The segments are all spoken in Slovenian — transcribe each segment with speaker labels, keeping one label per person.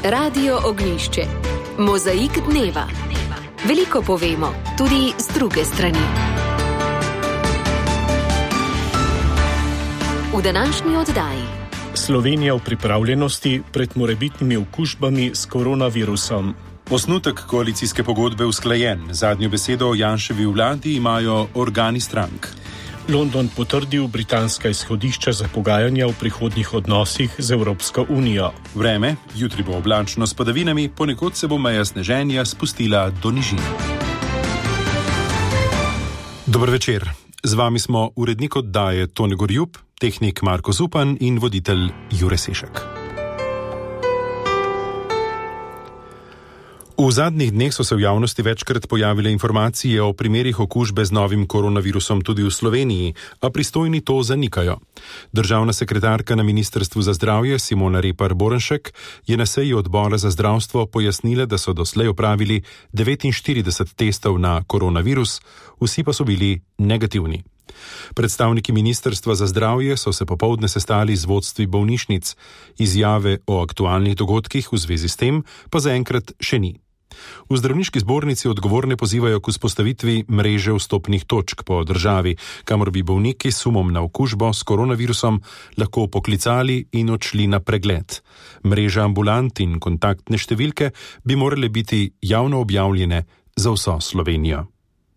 Speaker 1: Radio Ognjišče. Mozaik dneva. Veliko povemo, tudi z druge strani. V današnji oddaji.
Speaker 2: Slovenija v pripravljenosti pred morebitnimi okužbami s koronavirusom.
Speaker 3: Osnutek koalicijske pogodbe usklajen. Zadnjo besedo o Janševi vladi imajo organi strank.
Speaker 2: London potrdil britanska izhodišča za pogajanja v prihodnjih odnosih z Evropsko unijo.
Speaker 3: Vreme, jutri bo oblačno s padavinami, ponekod se bo meja sneženja spustila do nižin. Dober večer. Z vami smo urednik oddaje Tone Gorjup, tehnik Marko Zupan in voditelj Jure Sešek. V zadnjih dneh so se v javnosti večkrat pojavile informacije o primerih okužbe z novim koronavirusom tudi v Sloveniji, a pristojni to zanikajo. Državna sekretarka na Ministrstvu za zdravje Simona Repar Borenšek je na seji odbora za zdravstvo pojasnila, da so doslej opravili 49 testov na koronavirus, vsi pa so bili negativni. Predstavniki Ministrstva za zdravje so se popoldne sestali z vodstvi bolnišnic, izjave o aktualnih dogodkih v zvezi s tem pa zaenkrat še ni. V zdravniški zbornici odgovorne pozivajo k vzpostavitvi mreže vstopnih točk po državi, kamor bi bolniki s sumom na okužbo s koronavirusom lahko poklicali in odšli na pregled. Mreža ambulant in kontaktne številke bi morale biti javno objavljene za vso Slovenijo.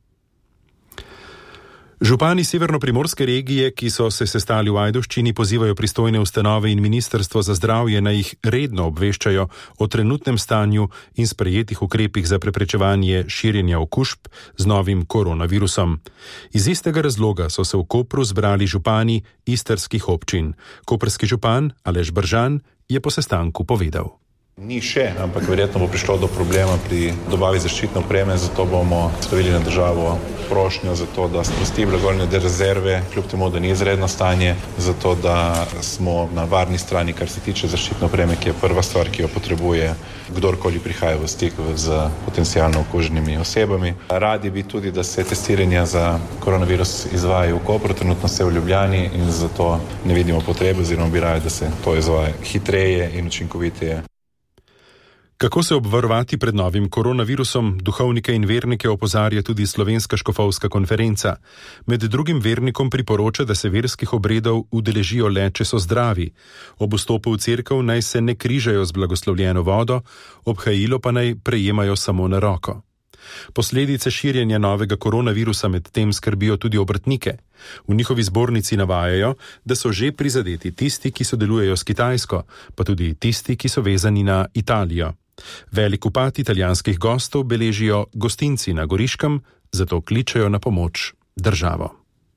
Speaker 3: Župani severnoprimorske regije, ki so se sestali v Ajdovščini, pozivajo pristojne ustanove in Ministrstvo za zdravje, naj jih redno obveščajo o trenutnem stanju in sprejetih ukrepih za preprečevanje širjenja okužb z novim koronavirusom. Iz istega razloga so se v Kopru zbrali župani istrskih občin. Koprski župan Aleš Bržan je po sestanku povedal.
Speaker 4: Ni še, ampak verjetno bo prišlo do problema pri dobavi zaščitne opreme, zato bomo stavili na državo prošnjo za to, da sprosti blagovne rezerve, kljub temu, da ni izredno stanje, zato da smo na varni strani, kar se tiče zaščitne opreme, ki je prva stvar, ki jo potrebuje kdorkoli prihaja v stik z potencialno okuženimi osebami. Radi bi tudi, da se testiranja za koronavirus izvajajo v Kopru, trenutno se v Ljubljani in zato ne vidimo potrebe oziroma bi raje, da se to izvaja hitreje in učinkoviteje.
Speaker 3: Kako se obvarovati pred novim koronavirusom, duhovnike in vernike opozarja tudi Slovenska škofovska konferenca. Med drugim vernikom priporoča, da se verskih obredov udeležijo le, če so zdravi. Ob vstopu v cerkev naj se ne križajo z blagoslovljeno vodo, obhajilo pa naj prejemajo samo na roko. Posledice širjenja novega koronavirusa med tem skrbijo tudi obrtnike. V njihovi zbornici navajajo, da so že prizadeti tisti, ki sodelujejo s Kitajsko, pa tudi tisti, ki so vezani na Italijo. Velik upad italijanskih gostov beležijo gostinci na Goriškem, zato kličejo na pomoč državo.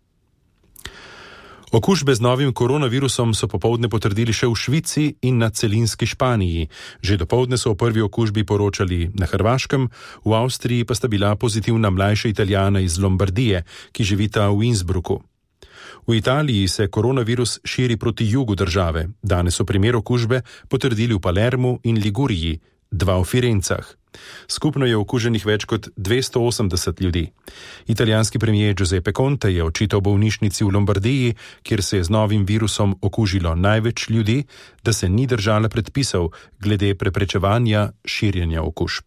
Speaker 3: Okužbe z novim koronavirusom so popoldne potrdili še v Švici in na celinski Španiji. Že dopoldne so o prvi okužbi poročali na Hrvaškem, v Avstriji pa sta bila pozitivna mlajša Italijana iz Lombardije, ki živita v Innsbrucku. V Italiji se koronavirus širi proti jugu države. Danes so primer okužbe potrdili v Palermu in Liguriji, 2 v Firencah. Skupno je okuženih več kot 280 ljudi. Italijanski premier Giuseppe Conte je očital bolnišnici v Lombardiji, kjer se je z novim virusom okužilo največ ljudi, da se ni držala predpisov glede preprečevanja širjenja okužb.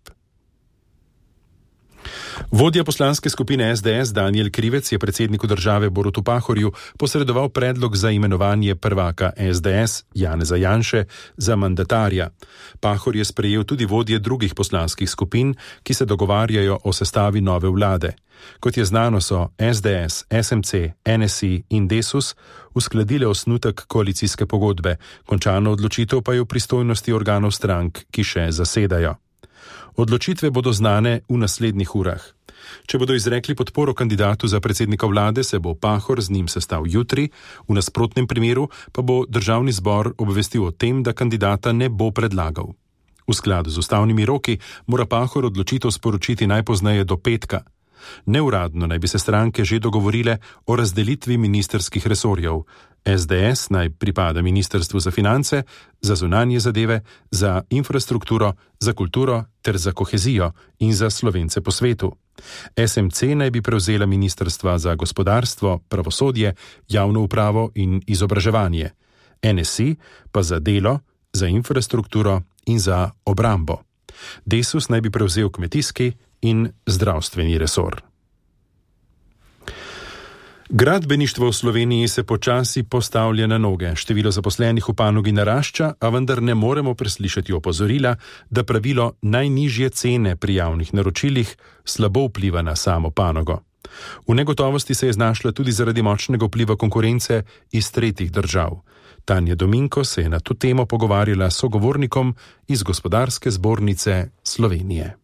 Speaker 3: Vodja poslanske skupine SDS Danijel Krivec je predsedniku države Borutu Pahorju posredoval predlog za imenovanje prvaka SDS Janeza Janše za mandatarja. Pahor je sprejel tudi vodje drugih poslanskih skupin, ki se dogovarjajo o sestavi nove vlade. Kot je znano, so SDS, SMC, NSI in Desus uskladile osnutek koalicijske pogodbe, končano odločitev pa je v pristojnosti organov strank, ki še zasedajo. Odločitve bodo znane v naslednjih urah. Če bodo izrekli podporo kandidatu za predsednika vlade, se bo Pahor z njim sestal jutri, v nasprotnem primeru pa bo državni zbor obvestil o tem, da kandidata ne bo predlagal. V skladu z ustavnimi roki mora Pahor odločitev sporočiti najpozneje do petka. Neuradno naj bi se stranke že dogovorile o razdelitvi ministrskih resorjev. SDS naj pripada Ministrstvu za finance, za zunanje zadeve, za infrastrukturo, za kulturo ter za kohezijo in za Slovence po svetu. SMC naj bi prevzela ministrstva za gospodarstvo, pravosodje, javno upravo in izobraževanje. NSI pa za delo, za infrastrukturo in za obrambo. Desus naj bi prevzel kmetijski in zdravstveni resor. Gradbeništvo v Sloveniji se počasi postavlja na noge. Število zaposlenih v panogi narašča, a vendar ne moremo preslišati opozorila, da pravilo najnižje cene pri javnih naročilih slabo vpliva na samo panogo. V negotovosti se je znašla tudi zaradi močnega vpliva konkurence iz tretjih držav. Tanja Dominko se je na to temo pogovarjala s sogovornikom iz Gospodarske zbornice Slovenije.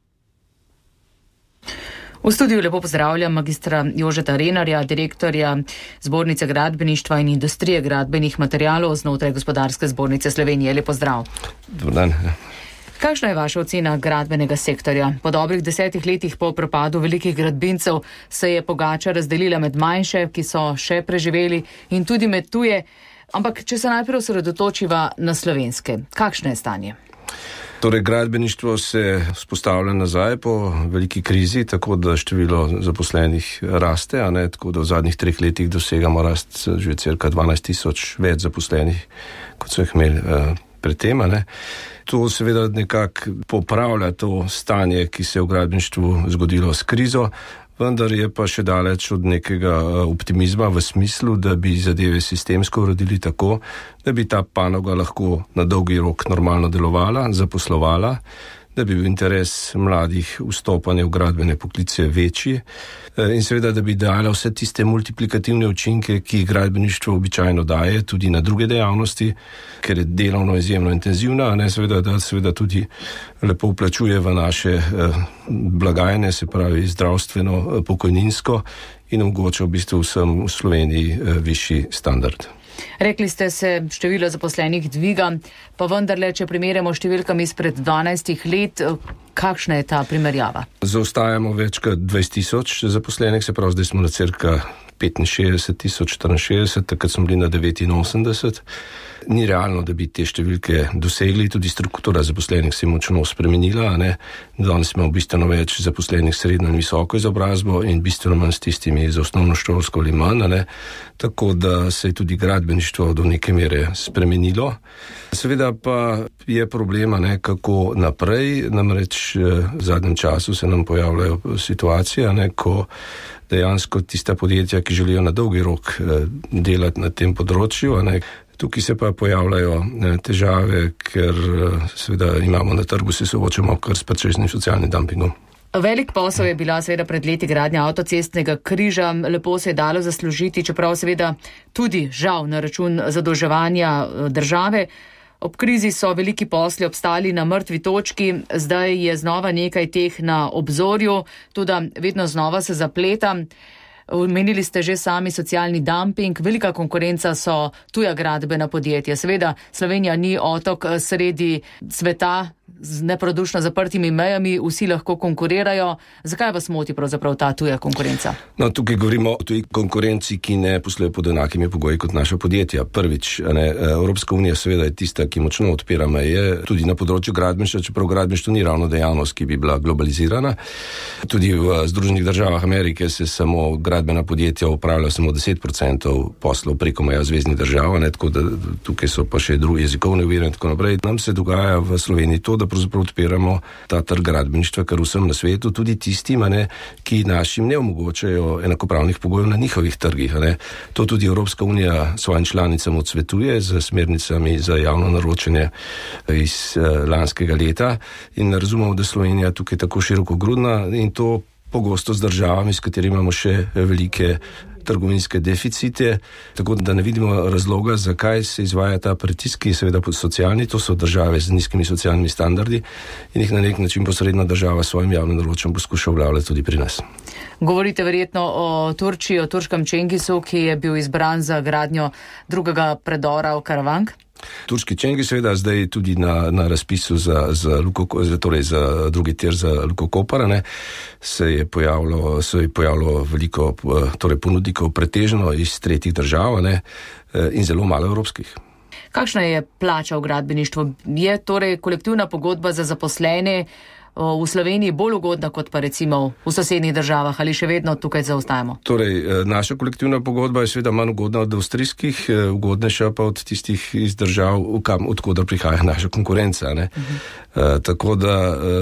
Speaker 5: V studiu lepo pozdravljam magistra Jožeta Renarja, direktorja Zbornice gradbeništva in industrije gradbenih materialov znotraj Gospodarske zbornice Slovenije. Lep pozdrav.
Speaker 6: Dobar dan.
Speaker 5: Kakšna je vaša ocena gradbenega sektorja? Po dobrih 10 letih po propadu velikih gradbincev se je pogača razdelila med manjše, ki so še preživeli, in tudi med tuje. Ampak če se najprej osredotočiva na slovenske, kakšno je stanje?
Speaker 6: Torej, gradbeništvo se vzpostavlja nazaj po veliki krizi, tako da število zaposlenih raste, tako da v zadnjih 3 letih dosegamo rast že cirka 12.000 več zaposlenih, kot so jih imeli predtem. To seveda nekako popravlja to stanje, ki se je v gradbeništvu zgodilo s krizo, vendar je pa še daleč od nekega optimizma v smislu, da bi zadeve sistemsko uredili tako, da bi ta panoga lahko na dolgi rok normalno delovala, zaposlovala, da bi bil interes mladih vstopanja v gradbene poklice večji in seveda, da bi dala vse tiste multiplikativne učinke, ki gradbeništvo običajno daje tudi na druge dejavnosti, ker je delovno izjemno intenzivna, seveda tudi lepo vplačuje v naše blagajne, se pravi zdravstveno, pokojninsko, in omogoča v bistvu vsem v Sloveniji višji standard.
Speaker 5: Rekli ste, se število zaposlenih dviga, pa vendarle, če primerjamo številkami izpred 12 let, kakšna je ta primerjava?
Speaker 6: Zaostajamo več kot 20.000 zaposlenih, se pravi, zdaj smo na cirka 65.064, takrat smo bili na 89. Ni realno, da bi te številke dosegli, tudi struktura zaposlenih se je močno spremenila. Danes imamo bistveno več zaposlenih srednjo in visoko izobrazbo in bistveno manj s tistimi za osnovnošolsko ali manj. Tako da se je tudi gradbeništvo do neke mere spremenilo. Seveda pa je problema, kako naprej, namreč v zadnjem času se nam pojavljajo situacije, ko dejansko tista podjetja, ki želijo na dolgi rok delati na tem področju, tukaj se pa pojavljajo težave, ker seveda imamo na trgu, se soočamo kar s precejšnjim socialnim dumpingom.
Speaker 5: Velik posel je bila seveda pred leti gradnja avtocestnega križa, lepo se je dalo zaslužiti, čeprav seveda tudi žal na račun zadolževanja države. Ob krizi so veliki posli obstali na mrtvi točki, zdaj je znova nekaj teh na obzorju, tudi vedno znova se zapleta. Omenili ste že sami socialni dumping, velika konkurenca so tuja gradbena podjetja. Seveda, Slovenija ni otok sredi sveta z neprodušno zaprtimi mejami, vsi lahko konkurirajo. Zakaj vas moti pravzaprav ta tuja konkurenca?
Speaker 6: Tukaj govorimo o tuji konkurenci, ki ne posluje pod enakimi pogoji kot naša podjetja. Prvič, Evropska unija seveda je tista, ki močno odpira meje, tudi na področju gradbeništva, čeprav gradbeništvo ni ravno dejavnost, ki bi bila globalizirana. Tudi v Združenih državah Amerike se samo gradbena podjetja upravljajo samo 10% poslov preko meja zveznih držav, tako da tukaj so pa še druge jezikovne ovire in tako naprej. Nam se dogaja v Sloveniji to, da pravzaprav odpiramo ta trg gradbeništva kar vsem na svetu, tudi tistim, ki našim ne omogočajo enakopravnih pogojev na njihovih trgih. To tudi Evropska unija svojim članicam odsvetuje z smernicami za javno naročanje iz lanskega leta in razumemo, da Slovenija tukaj tako širokogrudna in to pogosto z državami, s katerimi imamo še velike trgovinske deficite, tako da ne vidimo razloga, zakaj se izvaja ta pritisk, ki je seveda socialni, to so države z nizkimi socialnimi standardi in jih na nek način posredna država svojim javnim naročam poskuša uveljavljati tudi pri nas.
Speaker 5: Govorite verjetno o Turčiji, o turškem Čengizu, ki je bil izbran za gradnjo drugega predora v Karavank?
Speaker 6: Turški Čengiz seveda zdaj tudi na razpisu za drugi tir za Luko Koper, se je pojavilo veliko ponudnikov, pretežno iz tretjih držav in zelo malo evropskih.
Speaker 5: Kakšna je plača v gradbeništvu? Je torej kolektivna pogodba za zaposlene v Sloveniji bolj ugodna kot pa recimo v sosednjih državah, ali še vedno tukaj zaostajamo?
Speaker 6: Torej, naša kolektivna pogodba je seveda manj ugodna od avstrijskih, ugodnejša pa od tistih iz držav, odkudar prihaja naša konkurenca. Tako da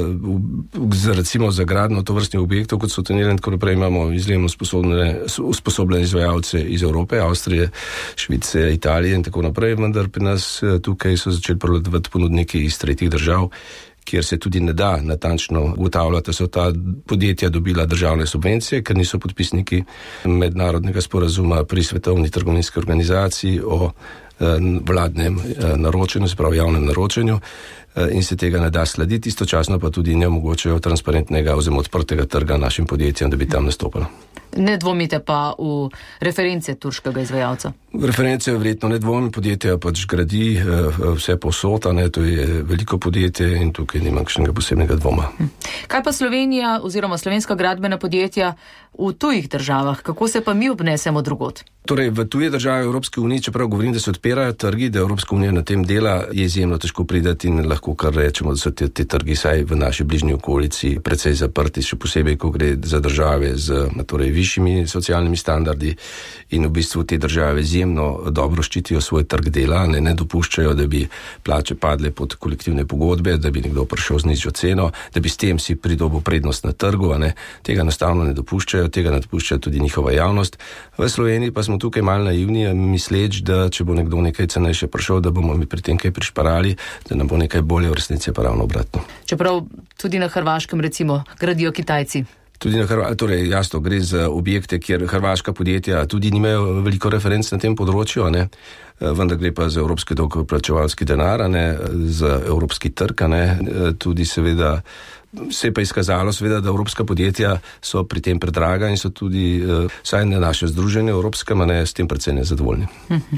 Speaker 6: recimo za gradnjo tovrstnih objektov, kot so tuneli in tako naprej, imamo izjemno usposobljene izvajalce iz Evrope, Avstrije, Švice, Italije in tako naprej, vendar pri nas tukaj so začeli prevladovati ponudniki iz tretjih držav, kjer se tudi ne da natančno ugotavljati, da so ta podjetja dobila državne subvencije, ker niso podpisniki mednarodnega sporazuma pri Svetovni trgovinski organizaciji o vladnem naročanju, se pravi javnem naročanju, in se tega ne da slediti, istočasno pa tudi ne omogočajo transparentnega oziroma odprtega trga našim podjetjem, da bi tam nastopalo.
Speaker 5: Ne dvomite pa v reference turškega izvajalca?
Speaker 6: V reference verjetno ne dvomim, podjetje pač gradi vse povsod, to je veliko podjetje in tukaj nima kakšnega posebnega dvoma.
Speaker 5: Kaj pa Slovenija oziroma slovenska gradbena podjetja v tujih državah? Kako se pa mi obnesemo drugod?
Speaker 6: Torej, v tuje države Evropske unije, čeprav govorim, da se odpirajo trgi, da Evropska unija na tem dela, je izjemno težko pridati in lahko kar rečemo, da so te trgi saj v naši bližnji okolici precej zaprti, še posebej, ko gre za države z višjimi socialnimi standardi in v bistvu te države izjemno dobro ščitijo svoj trg dela, ne dopuščajo, da bi plače padle pod kolektivne pogodbe, da bi nekdo prišel z nižjo ceno, da bi s tem si pridobil prednost na trgu, tega enostavno ne dopuščajo, tega ne dopuščajo tudi njihova javnost. V Sloveniji pa smo tukaj malo naivni, misleč, da če bo nekdo nekaj cenejše prišel, da bomo mi pri tem kaj prišparali, da nam bo nekaj bolje, v resnici pa ravno obratno.
Speaker 5: Čeprav tudi na Hrvaškem recimo gradijo Kitajci.
Speaker 6: Tudi na Hrvaškem, torej jasno, gre za objekte, kjer hrvaška podjetja tudi nimajo veliko referenc na tem področju, vendar gre pa za evropski davkoplačevalski denar, za evropski trg, tudi seveda se je pa izkazalo, seveda, da evropska podjetja so pri tem predraga in so tudi, saj ne naše združenje evropskem, s tem precej nezadovoljni.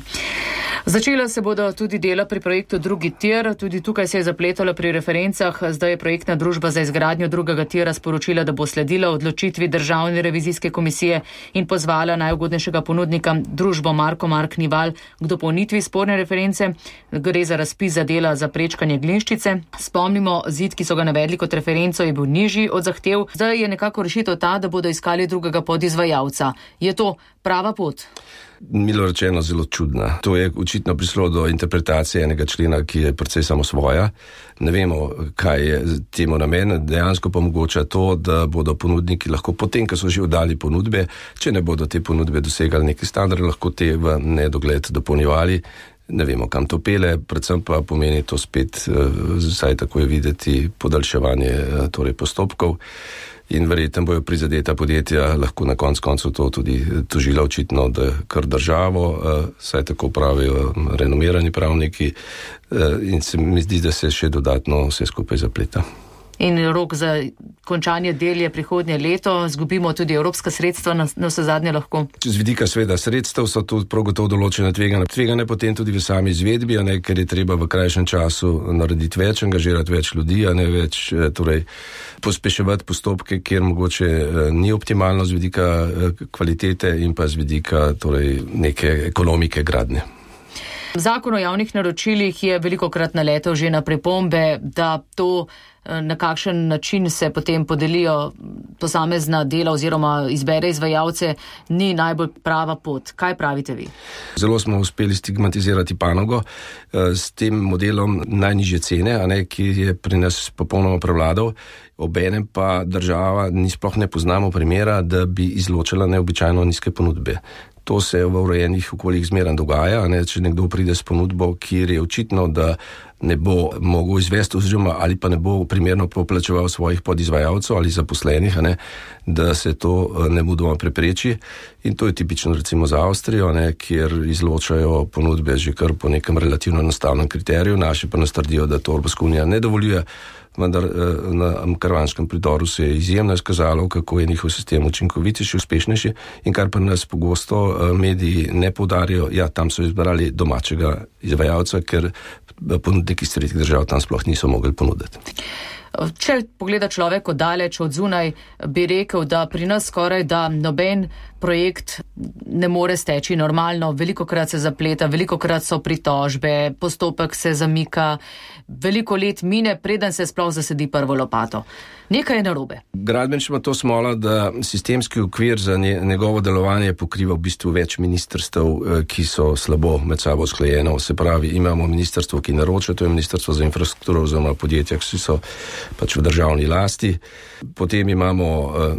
Speaker 5: Začela se bodo tudi dela pri projektu drugi tir, tudi tukaj se je zapletalo pri referencah, zdaj je projektna družba za izgradnjo drugega tira sporočila, da bo sledila odločitvi Državne revizijske komisije in pozvala najugodnejšega ponudnika, družbo Marko Nival, k dopolnitvi sporne reference. Gre za razpis za dela za prečkanje Glinščice. Spomnimo, zid, ki so ga navedli kot referenco, je bil nižji od zahtev. Zdaj je nekako rešitev ta, da bodo iskali drugega podizvajalca. Je to prava pot?
Speaker 6: Milo rečeno zelo čudna. To je očitno prišlo do interpretacije enega člena, ki je precej samosvoja. Ne vemo, kaj je temu namen. Dejansko pa mogoče to, da bodo ponudniki lahko potem, ko so že oddali ponudbe, če ne bodo te ponudbe dosegali neki standard, lahko te v nedogled dopolnjevali. Ne vemo, kam to pele, predvsem pa pomeni to spet, vsaj tako je videti, podaljševanje postopkov. In verjetno bojo prizadeta podjetja lahko na koncu to tudi tožila očitno, da kar državo, saj tako pravijo renomirani pravniki, in se mi zdi, da se še dodatno vse skupaj zapleta.
Speaker 5: In rok za končanje del je prihodnje leto, zgubimo tudi evropska sredstva na vse zadnje lahko.
Speaker 6: Z vidika sveda sredstev so tu prav gotovo določene tvegane potem tudi v sami izvedbi, ker je treba v krajšem času narediti več, angažirati več ljudi, več pospeševati postopke, kjer mogoče ni optimalno z vidika kvalitete in pa z vidika neke ekonomike gradnje.
Speaker 5: Zakon o javnih naročilih je velikokrat naletel že na pripombe, da to, na kakšen način se potem podelijo posamezna dela oziroma izbere izvajalce, ni najbolj prava pot. Kaj pravite vi?
Speaker 6: Zelo smo uspeli stigmatizirati panogo s tem modelom najnižje cene, ki je pri nas popolnoma prevladal. Obenem pa država sploh ne poznamo primera, da bi izločila neobičajno nizke ponudbe. To se v urejenih okoljih zmeraj dogaja, če nekdo pride s ponudbo, kjer je očitno, da ne bo mogel izvesti oziroma ali pa ne bo primerno poplačeval svojih podizvajalcev ali zaposlenih, da se to nemudoma prepreči. In to je tipično recimo za Avstrijo, kjer izločajo ponudbe že kar po nekem relativno enostavnem kriteriju, naši pa nas trdijo, da to Evropska unija ne dovoljuje. Vendar na Karavanškem pridoru se je izjemno izkazalo, kako je njihov sistem učinkovitejši, uspešnejši in kar pa nas pogosto mediji ne poudarjajo, tam so izbrali domačega izvajalca, ker ponudniki iz tretjih držav tam sploh niso mogli ponuditi.
Speaker 5: Če pogleda človek oddaleč od zunaj, bi rekel, da pri nas skoraj da noben projekt ne more steči normalno, velikokrat se zapleta, velikokrat so pritožbe, postopek se zamika, veliko let mine, preden se sploh zasedi prvo lopato. Nekaj je narobe.
Speaker 6: Gradbeništvo ima to smola, da sistemski okvir za njegovo delovanje pokriva v bistvu več ministrstev, ki so slabo med sabo usklajeno. Se pravi, imamo ministrstvo, ki naroča, to je ministrstvo za infrastrukturo oziroma podjetja, ki so pač v državni lasti. Potem imamo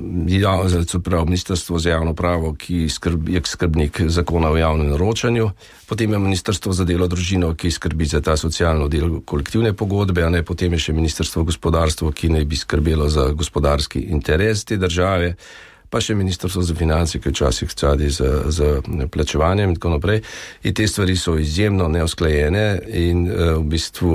Speaker 6: ministrstvo za javno pravo, ki je skrbnik zakona o javnem naročanju. Potem je ministrstvo za delo, družino, ki skrbi za ta socialno del kolektivne pogodbe, a ne potem je še ministrstvo gospodarstvo, ki naj bi skrbelo za gospodarski interes te države, pa še ministrstvo za finance, ki včasih cadi z plačevanjem in tako naprej. In te stvari so izjemno neusklajene in v bistvu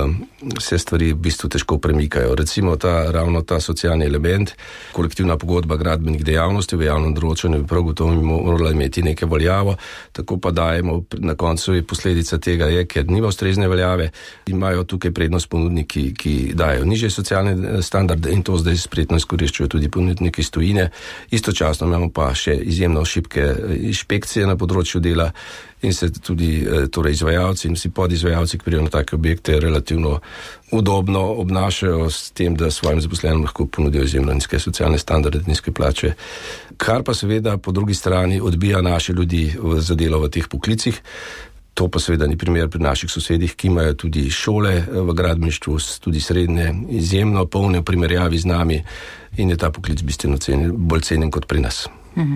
Speaker 6: se stvari v bistvu težko premikajo. Recimo ravno ta socialni element, kolektivna pogodba gradbenih dejavnosti v javnem naročanju bi prav gotovo morala imeti neke veljavo, tako pa dajemo na koncu posledica tega je, ker nima ustrezne veljave, imajo tukaj prednost ponudniki, ki dajo nižje socialne standarde in to zdaj spretno izkoriščajo tudi ponudniki iz tujine. Istočasno imamo pa še izjemno šibke inšpekcije na področju dela in se tudi torej izvajalci in vsi podizvajalci, ki pridejo na take objekte, relativno udobno obnašajo s tem, da svojim zaposlenim lahko ponudijo izjemno nizke socialne standarde, nizke plače. Kar pa seveda po drugi strani odbija naše ljudi za delo v teh poklicih. To pa seveda ni primer pri naših sosedih, ki imajo tudi šole v gradbeništvu, tudi srednje, izjemno polne v primerjavi z nami in je ta poklic bistveno bolj cenjen kot pri nas.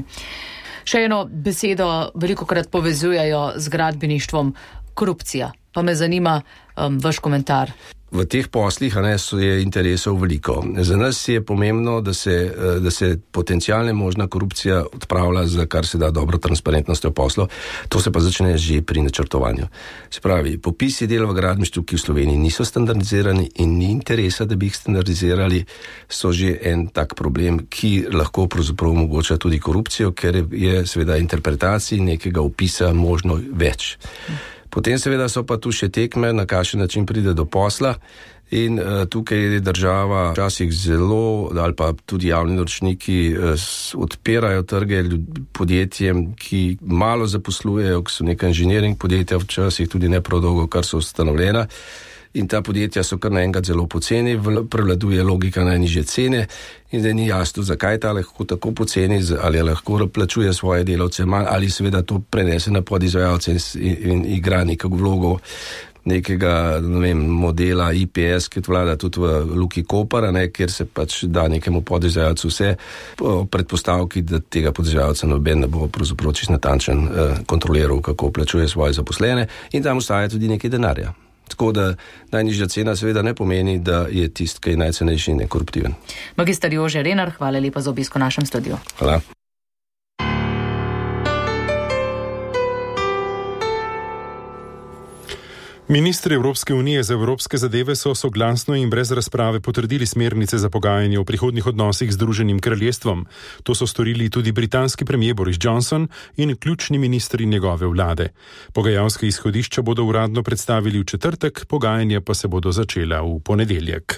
Speaker 5: Še eno besedo velikokrat povezujejo z gradbeništvom, korupcija. Pa me zanima vaš komentar.
Speaker 6: V teh poslih je interesov veliko. Za nas je pomembno, da se potencialne možna korupcija odpravlja za kar se da dobro transparentnostjo poslov. To se pa začne že pri načrtovanju. Se pravi, popisi del v gradbeništvu, ki v Sloveniji niso standardizirani in ni interesa, da bi jih standardizirali, so že en tak problem, ki lahko pravzaprav omogoča tudi korupcijo, ker je seveda interpretacij nekega opisa možno več. Potem seveda so pa tu še tekme, na kakšen način pride do posla in tukaj je država včasih zelo, ali pa tudi javni naročniki odpirajo trge podjetjem, ki malo zaposlujejo, ki so neka inženiring podjetja, včasih tudi ne prav dolgo, kar so ustanovljena. In ta podjetja so kar naenkrat zelo poceni, prevladuje logika najnižje cene in zdaj ni jasno, zakaj ta lahko tako poceni, ali lahko plačuje svoje delavce manj, ali seveda to prenese na podizvajalce in igra neko vlogo nekega, modela IPS, ki vlada tudi v Luki Koper, kjer se pač da nekemu podizvajalcu vse po predpostavki, da tega podizvajalca noben ne bo pravzaprav čisto natančen kontroliral, kako plačuje svoje zaposlene in tam ostaja tudi nekaj denarja. Tako da najnižja cena seveda ne pomeni, da je tist, ki je najcenejši in nekoruptiven.
Speaker 5: Magister Jože Renar, hvala lepa za obisk v našem studiu.
Speaker 6: Hvala.
Speaker 3: Ministri Evropske unije za evropske zadeve so soglasno in brez razprave potrdili smernice za pogajanje o prihodnjih odnosih z Združenim kraljestvom. To so storili tudi britanski premier Boris Johnson in ključni ministri njegove vlade. Pogajalske izhodišča bodo uradno predstavili v četrtek, pogajanja pa se bodo začela v ponedeljek.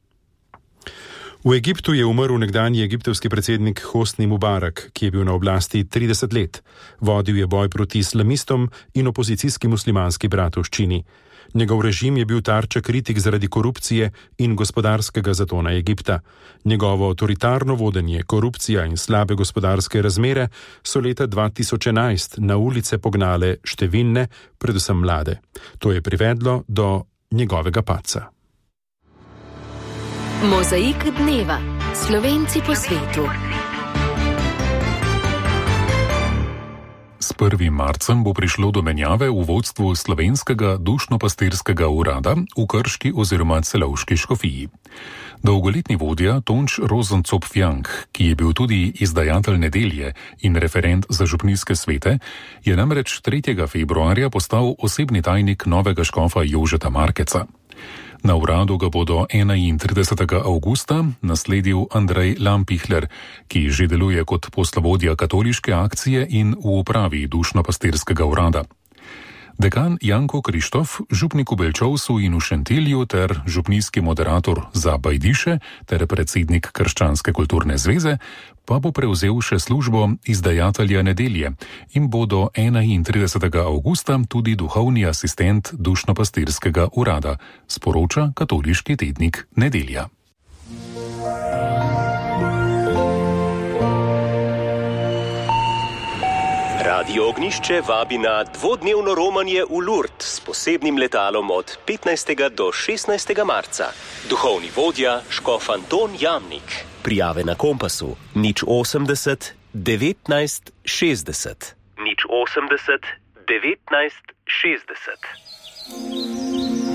Speaker 3: V Egiptu je umrl nekdanji egiptovski predsednik Hosni Mubarak, ki je bil na oblasti 30 let. Vodil je boj proti islamistom in opozicijski muslimanski bratovščini. Njegov režim je bil tarča kritik zaradi korupcije in gospodarskega zatona Egipta. Njegovo avtoritarno vodenje, korupcija in slabe gospodarske razmere so leta 2011 na ulice pognale številne, predvsem mlade. To je privedlo do njegovega padca.
Speaker 1: Mozaik dneva. Slovenci po svetu.
Speaker 7: S 1. marcem bo prišlo do menjave v vodstvu slovenskega dušno-pastirskega urada v Krški oziroma Celovški škofiji. Dolgoletni vodja Tonč Rozencopf-Jank, ki je bil tudi izdajatelj Nedelje in referent za župnijske svete, je namreč 3. februarja postal osebni tajnik novega škofa Jožeta Markeca. Na uradu ga bodo 31. avgusta nasledil Andrej Lampihler, ki že deluje kot poslovodja katoliške akcije in v upravi dušno-pastirskega urada. Dekan Janko Krištof, župnik v Belčovsu in v Šentilju ter župnijski moderator za Bajdiše ter predsednik Krščanske kulturne zveze pa bo prevzel še službo izdajatelja Nedelje in bo do 31. avgusta tudi duhovni asistent dušnopastirskega urada, sporoča katoliški tednik Nedelja.
Speaker 8: Radio Ognišče vabi na dvodnevno romanje v Lourdes s posebnim letalom od 15. do 16. marca. Duhovni vodja škof Anton Jamnik. Prijave na Kompasu 080 19 60. 080 19 60.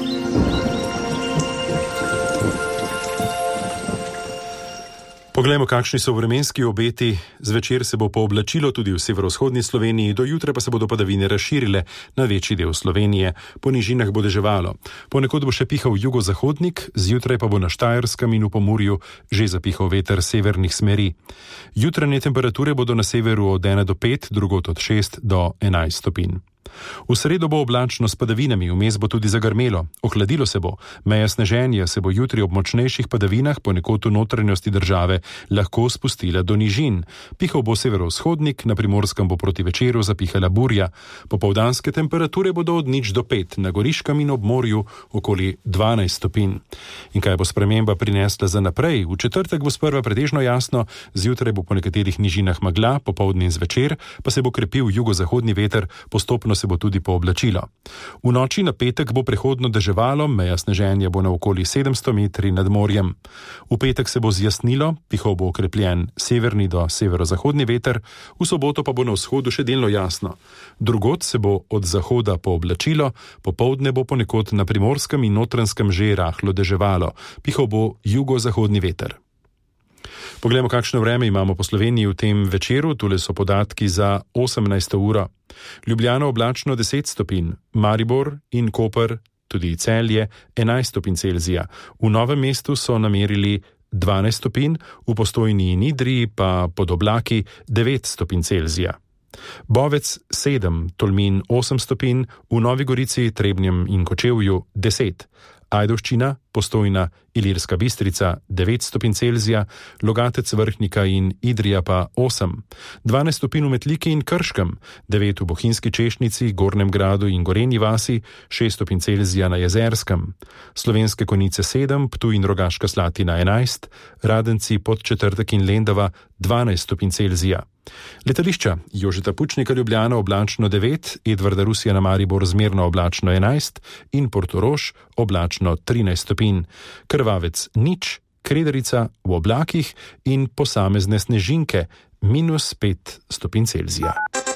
Speaker 3: Poglejmo, kakšni so vremenski obeti. Zvečer se bo pooblačilo tudi v severovzhodni Sloveniji, do jutra pa se bodo padavine razširile na večji del Slovenije. Po nižinah bo deževalo. Ponekod bo še pihal jugozahodnik, zjutraj pa bo na Štajerskem in v Pomurju že zapihal veter severnih smeri. Jutranje temperature bodo na severu od 1 do 5, drugod od 6 do 11 stopinj. V sredo bo oblačno s padavinami, vmes bo tudi zagrmelo, ohladilo se bo, meja sneženja se bo jutri ob močnejših padavinah ponekod v notranjosti države lahko spustila do nižin. Pihal bo severovzhodnik, na Primorskem bo proti večeru zapihala burja. Popoldanske temperature bodo od 0 do 5, na Goriškem in ob morju okoli 12 stopinj. In kaj bo sprememba prinesla za naprej? V četrtek bo sprva pretežno jasno, zjutraj bo po nekaterih nižinah megla, popoldne in zvečer pa se bo krepil jugozahodni veter, postopno se bo tudi pooblačilo. V noči na petek bo prehodno deževalo, meja sneženja bo na okoli 700 metri nad morjem. V petek se bo zjasnilo, pihal bo okrepljen severni do severozahodni veter, v soboto pa bo na vzhodu še delno jasno. Drugod se bo od zahoda pooblačilo, popoldne bo ponekod na Primorskem in Notranjskem že rahlo deževalo, pihal bo jugozahodni veter. Poglejmo, kakšno vreme imamo po Sloveniji v tem večeru. Tule so podatki za 18. uro. Ljubljana oblačno 10 stopinj, Maribor in Koper, tudi Celje, 11 stopinj Celzija. V Novem mestu so namerili 12 stopinj, v Postojni in Idriji pa pod oblaki 9 stopinj Celzija. Bovec 7, Tolmin 8 stopinj, v Novi Gorici, Trebnjem in Kočevju 10. Ajdovščina, Postojna, Ilirska Bistrica 9 stopinj Celzija, Logatec, Vrhnika in Idrija pa 8. 12 stopinj v Metliki in Krškem, 9 v Bohinjski Češnjici, Gornjem Gradu in Gorenji vasi, 6 stopinj Celzija na Jezerskem. Slovenske Konjice 7, Ptuj in Rogaška Slatina 11, Radenci, Podčetrtek in Lendava 12 stopinj Celzija. Letališča Jožeta Pučnika Ljubljana oblačno 9, Edvarda Rusija na Maribor zmerno oblačno 11 in Portorož oblačno 13 stopinj. Krvavec 0, Krederica v oblakih in posamezne snežinke -5 stopinj Celzija.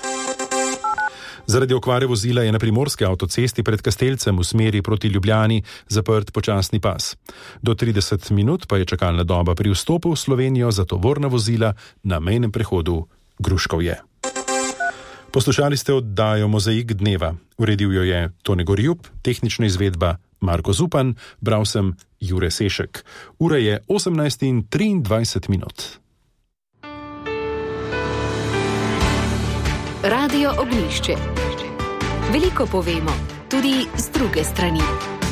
Speaker 3: Zaradi okvare vozila je na primorski avtocesti pred Kastelcem v smeri proti Ljubljani zaprt počasni pas. Do 30 minut pa je čakalna doba pri vstopu v Slovenijo za tovorna vozila na mejnem prehodu Gruškovje. Poslušali ste oddajo Mozaik dneva. Uredil jo je Tone Gorjub, tehnična izvedba Marko Zupan, bral sem Jure Sešek. Ura je 18:23.
Speaker 1: Radio Ognišče. Veliko povemo, tudi z druge strani.